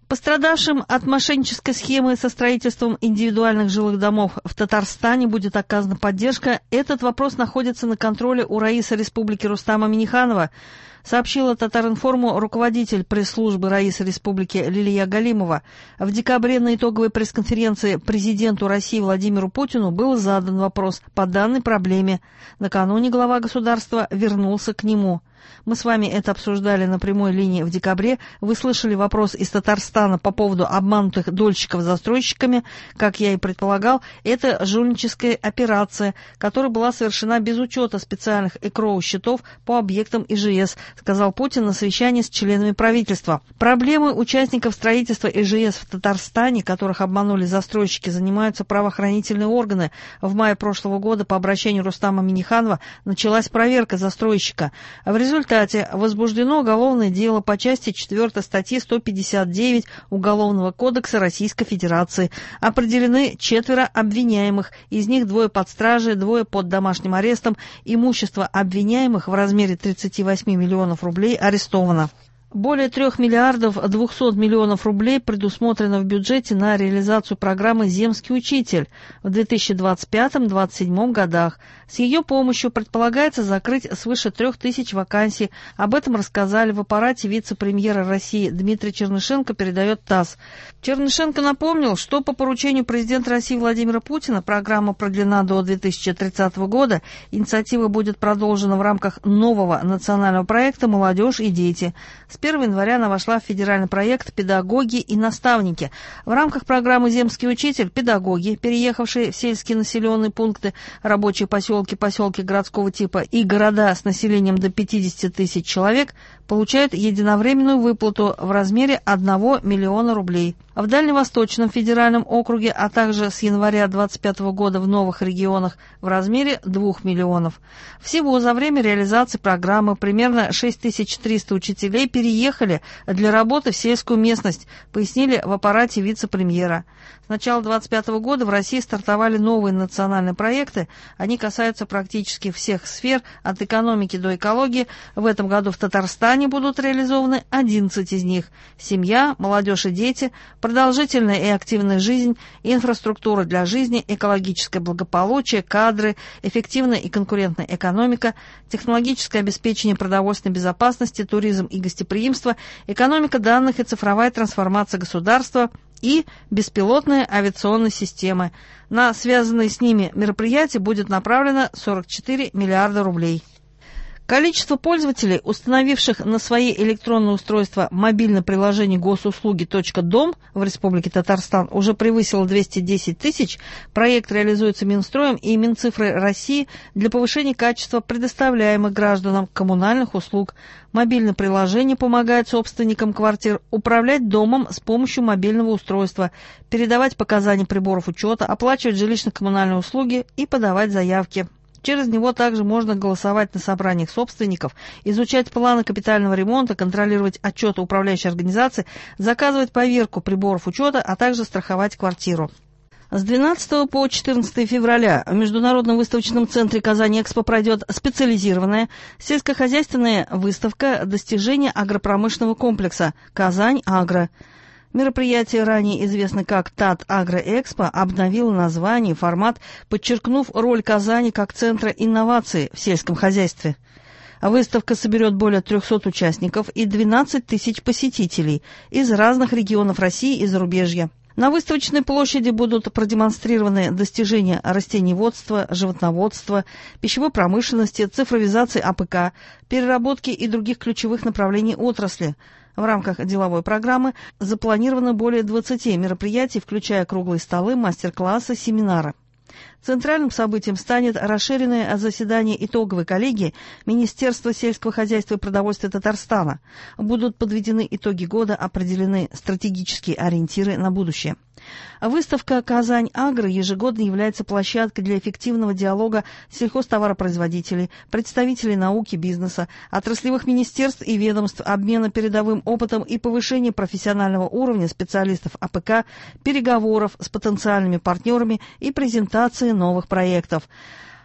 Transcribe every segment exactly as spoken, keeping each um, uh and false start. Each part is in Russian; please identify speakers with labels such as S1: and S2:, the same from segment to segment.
S1: Пострадавшим от мошеннической схемы со строительством индивидуальных жилых домов в Татарстане будет оказана поддержка. Этот вопрос находится на контроле у Раиса Республики Рустама Минниханова, сообщила Татаринформу руководитель пресс-службы Раиса Республики Лилия Галимова. В декабре на итоговой пресс-конференции президенту России Владимиру Путину был задан вопрос по данной проблеме. Накануне глава государства вернулся к нему. Мы с вами это обсуждали на прямой линии в декабре. Вы слышали вопрос из Татарстана по поводу обманутых дольщиков застройщиками. Как я и предполагал, это жульническая операция, которая была совершена без учета специальных ЭКРОУ-счетов по объектам ИЖС, сказал Путин на совещании с членами правительства. Проблемы участников строительства ИЖС в Татарстане, которых обманули застройщики, занимаются правоохранительные органы. В мае прошлого года по обращению Рустама Минниханова началась проверка застройщика. В результате В результате возбуждено уголовное дело по части четвёртой статьи сто пятьдесят девять Уголовного кодекса Российской Федерации. Определены четверо обвиняемых, из них двое под стражей, двое под домашним арестом. Имущество обвиняемых в размере тридцати восьми миллионов рублей арестовано. Более трех миллиардов двухсот миллионов рублей предусмотрено в бюджете на реализацию программы «Земский учитель» в две тысячи двадцать пятом — две тысячи двадцать седьмом годах. С ее помощью предполагается закрыть свыше трех тысяч вакансий. Об этом рассказали в аппарате вице-премьера России Дмитрий Чернышенко, передает ТАСС. Чернышенко напомнил, что по поручению президента России Владимира Путина программа продлена до две тысячи тридцатого года. Инициатива будет продолжена в рамках нового национального проекта «Молодежь и дети». С первого января она вошла в федеральный проект «Педагоги и наставники». В рамках программы «Земский учитель» педагоги, переехавшие в сельские населенные пункты, рабочие поселки, поселки городского типа и города с населением до пятидесяти тысяч человек, получают единовременную выплату в размере одного миллиона рублей. В Дальневосточном федеральном округе, а также с января две тысячи двадцать пятого года в новых регионах в размере двух миллионов. Всего за время реализации программы примерно шесть тысяч триста учителей переехали для работы в сельскую местность, пояснили в аппарате вице-премьера. С начала две тысячи двадцать пятого года в России стартовали новые национальные проекты. Они касаются практически всех сфер, от экономики до экологии. В этом году в Татарстане будут реализованы одиннадцать из них. Семья, молодежь и дети, продолжительная и активная жизнь, инфраструктура для жизни, экологическое благополучие, кадры, эффективная и конкурентная экономика, технологическое обеспечение продовольственной безопасности, туризм и гостеприимство, экономика данных и цифровая трансформация государства и беспилотные авиационные системы. На связанные с ними мероприятия будет направлено сорок четыре миллиарда рублей. Количество пользователей, установивших на свои электронные устройства мобильное приложение госуслуги точка дом в Республике Татарстан, уже превысило двести десять тысяч. Проект реализуется Минстроем и Минцифрой России для повышения качества предоставляемых гражданам коммунальных услуг. Мобильное приложение помогает собственникам квартир управлять домом с помощью мобильного устройства, передавать показания приборов учета, оплачивать жилищно-коммунальные услуги и подавать заявки. Через него также можно голосовать на собраниях собственников, изучать планы капитального ремонта, контролировать отчеты управляющей организации, заказывать поверку приборов учета, а также страховать квартиру. С двенадцатого по четырнадцатое февраля в Международном выставочном центре «Казань-Экспо» пройдет специализированная сельскохозяйственная выставка достижения агропромышленного комплекса «Казань-Агро». Мероприятие, ранее известное как «Татагроэкспо», обновило название и формат, подчеркнув роль Казани как центра инноваций в сельском хозяйстве. Выставка соберет более трехсот участников и двенадцать тысяч посетителей из разных регионов России и зарубежья. На выставочной площади будут продемонстрированы достижения растениеводства, животноводства, пищевой промышленности, цифровизации АПК, переработки и других ключевых направлений отрасли. В рамках деловой программы запланировано более двадцати мероприятий, включая круглые столы, мастер-классы, семинары. Центральным событием станет расширенное заседание итоговой коллегии Министерства сельского хозяйства и продовольствия Татарстана. Будут подведены итоги года, определены стратегические ориентиры на будущее. Выставка «Казань-Агро» ежегодно является площадкой для эффективного диалога сельхозтоваропроизводителей, представителей науки, бизнеса, отраслевых министерств и ведомств, обмена передовым опытом и повышения профессионального уровня специалистов АПК, переговоров с потенциальными партнерами и презентации новых проектов.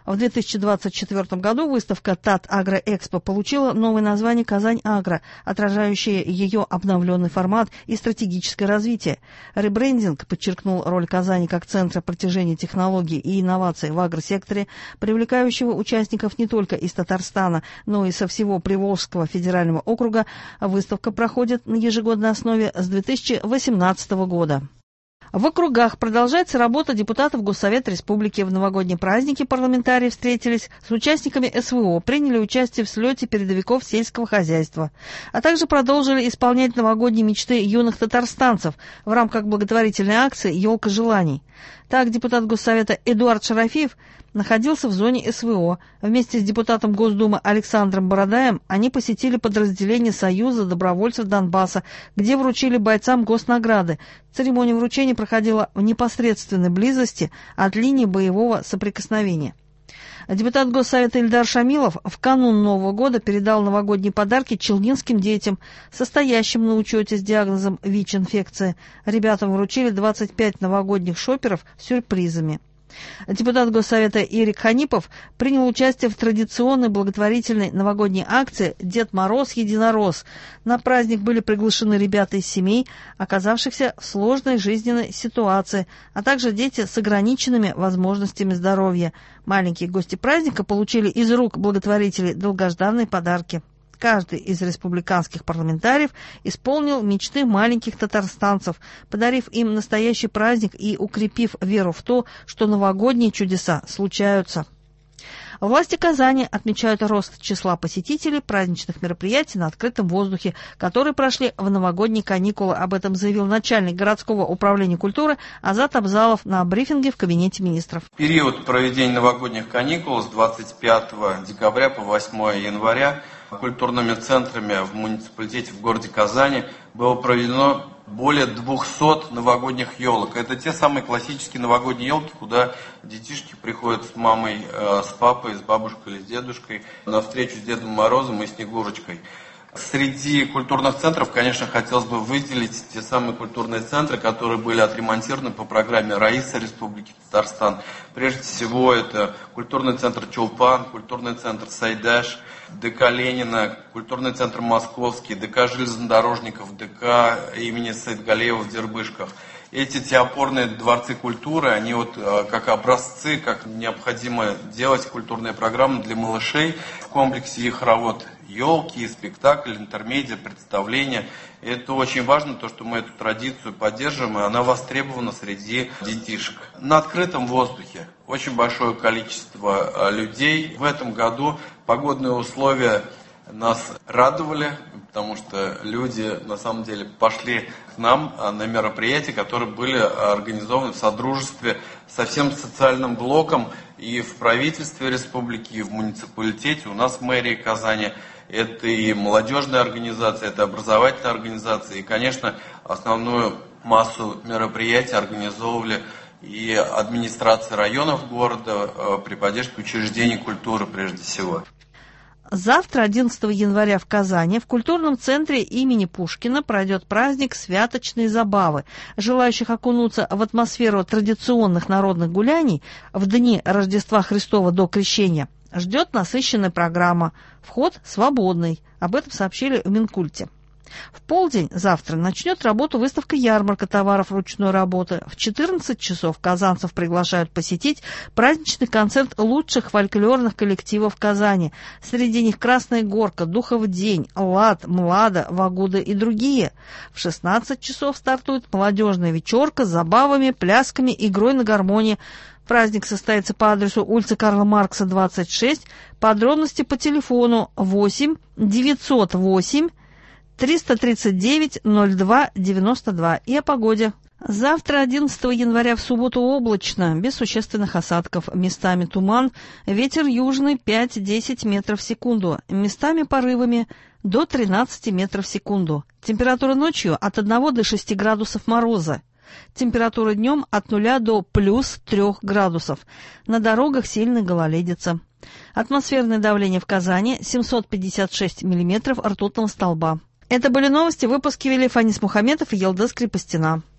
S1: В две тысячи двадцать четвёртом году выставка ТАТ-Агроэкспо получила новое название «Казань-Агро», отражающее ее обновленный формат и стратегическое развитие. Ребрендинг подчеркнул роль Казани как центра протяжения технологий и инноваций в агросекторе, привлекающего участников не только из Татарстана, но и со всего Приволжского федерального округа. Выставка проходит на ежегодной основе с две тысячи восемнадцатого года. В округах продолжается работа депутатов Госсовета Республики. В новогодние праздники парламентарии встретились с участниками СВО, приняли участие в слете передовиков сельского хозяйства, а также продолжили исполнять новогодние мечты юных татарстанцев в рамках благотворительной акции «Елка желаний». Так, депутат Госсовета Эдуард Шарафиев находился в зоне СВО. Вместе с депутатом Госдумы Александром Бородаем они посетили подразделение Союза добровольцев Донбасса, где вручили бойцам госнаграды. Церемония вручения проходила в непосредственной близости от линии боевого соприкосновения. Депутат Госсовета Ильдар Шамилов в канун Нового года передал новогодние подарки челнинским детям, состоящим на учете с диагнозом ВИЧ-инфекция. Ребятам вручили двадцать пять новогодних шоперов с сюрпризами. Депутат Госсовета Ирик Ханипов принял участие в традиционной благотворительной новогодней акции «Дед Мороз Единорос». На праздник были приглашены ребята из семей, оказавшихся в сложной жизненной ситуации, а также дети с ограниченными возможностями здоровья. Маленькие гости праздника получили из рук благотворителей долгожданные подарки. Каждый из республиканских парламентариев исполнил мечты маленьких татарстанцев, подарив им настоящий праздник и укрепив веру в то, что новогодние чудеса случаются. Власти Казани отмечают рост числа посетителей праздничных мероприятий на открытом воздухе, которые прошли в новогодние каникулы. Об этом заявил начальник городского управления культуры Азат Абзалов на брифинге в кабинете министров.
S2: В период проведения новогодних каникул с двадцать пятого декабря по восьмое января культурными центрами в муниципалитете в городе Казани было проведено более двухсот новогодних елок. Это те самые классические новогодние елки, куда детишки приходят с мамой, э, с папой, с бабушкой или с дедушкой на встречу с Дедом Морозом и Снегурочкой. Среди культурных центров, конечно, хотелось бы выделить те самые культурные центры, которые были отремонтированы по программе РАИСа Республики Татарстан. Прежде всего, это культурный центр Чулпан, культурный центр Сайдаш, ДК Ленина, культурный центр Московский, ДК железнодорожников, ДК имени Саидгалеева в Дербышках. Эти те опорные дворцы культуры, они вот как образцы, как необходимо делать культурные программы для малышей. В комплексе их работ елки, спектакль, интермедиа, представления. И это очень важно, то, что мы эту традицию поддерживаем, и она востребована среди детишек. На открытом воздухе очень большое количество людей. В этом году погодные условия нас радовали, потому что люди на самом деле пошли к нам на мероприятия, которые были организованы в содружестве со всем социальным блоком и в правительстве республики, и в муниципалитете. У нас в мэрии Казани это и молодежная организация, это образовательная организация. И, конечно, основную массу мероприятий организовывали и администрации районов города при поддержке учреждений культуры прежде всего.
S1: Завтра, одиннадцатого января, в Казани, в культурном центре имени Пушкина пройдет праздник «Святочные забавы». Желающих окунуться в атмосферу традиционных народных гуляний в дни Рождества Христова до Крещения ждет насыщенная программа. Вход свободный. Об этом сообщили в Минкульте. В полдень завтра начнет работу выставка-ярмарка товаров ручной работы. В четырнадцать часов казанцев приглашают посетить праздничный концерт лучших фольклорных коллективов Казани. Среди них «Красная горка», «Духов день», «Лад», «Млада», «Вагуда» и другие. В шестнадцать часов стартует молодежная вечерка с забавами, плясками, игрой на гармонии. Праздник состоится по адресу улица Карла Маркса, двадцать шесть. Подробности по телефону восемь девятьсот восемь триста тридцать девять ноль два девяносто два. И о погоде. Завтра, одиннадцатого января, в субботу облачно, без существенных осадков. Местами туман, ветер южный пять-десять метров в секунду. Местами порывами до тринадцати метров в секунду. Температура ночью от одного до шести градусов мороза. Температура днем от нуля до плюс трех градусов. На дорогах сильная гололедица. Атмосферное давление в Казани семьсот пятьдесят шесть миллиметров ртутного столба. Это были новости. Выпуски вели Фанис Мухаметов и Елдыс Крепостина.